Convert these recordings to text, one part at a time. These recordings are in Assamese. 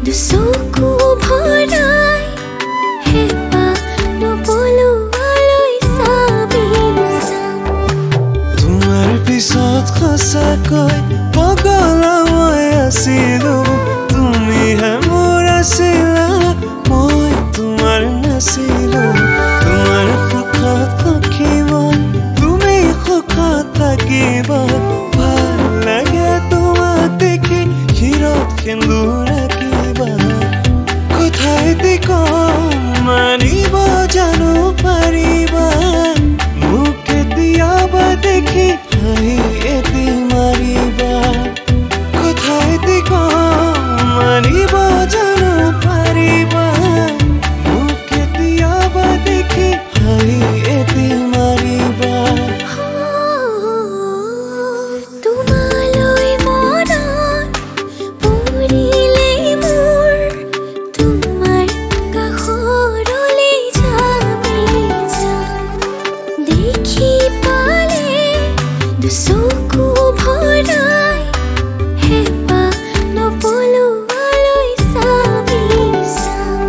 দুচকু ভৰাই হেঁপাহ নপলোৱালৈ চাবি চাম। তোমাৰ পিছত সঁচাকৈ পগলা মই আছিলো, তুমিহে মোৰ আছিলা, মই তোমাৰ নাছিলো। তোমাৰ সুখত সখীব, তুমি সুখত থাকিব, ভাল লাগে তোমাক দেখি, শিৰত সেন্দুৰ ৰাখিবা। কথাইদি কম মানিব জানো পাৰিবা, মোক কেতিয়াবা দেখি হাঁহি এটি মাৰিবা। কথাইদি কম মানিব জানো পাৰিবা, মোক কেতিয়াবা দেখি হাঁহি এটি মাৰিবা। তোমালৈ মনত পৰিলেই মোৰ তোমাৰ কাষৰলৈ যাবি যাম। দেখি পালে দুচকু ভৰাই হেঁপাহ নপলোৱালৈ চাবি চাম।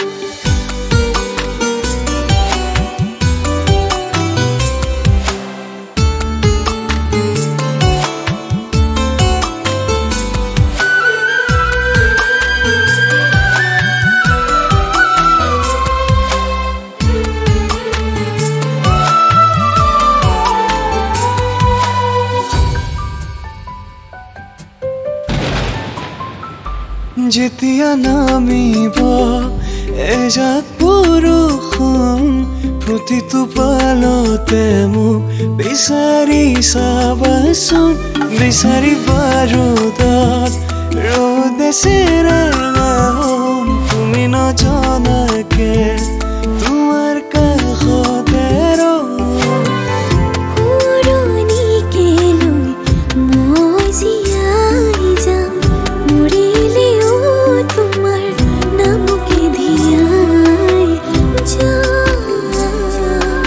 যেতিয়া নামিব এজাক বৰষুণ, প্ৰতিটো পালতে মোক বিচাৰি চাবাচোন। বিচাৰি বাৰুদত ৰ'দে চেৰেঙাম, তুমি নজনাকে তোমাৰ কাষতে ৰম। পুৰণিকে লৈ মই জীয়াই যাম, মৰিলেও তোমাৰ নামকে ধিয়াই যাম।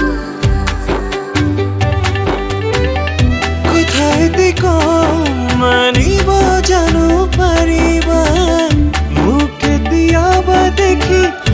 কথাইদি কম মানিব জানো পাৰিবা, মোক কেতিয়াবা দেখি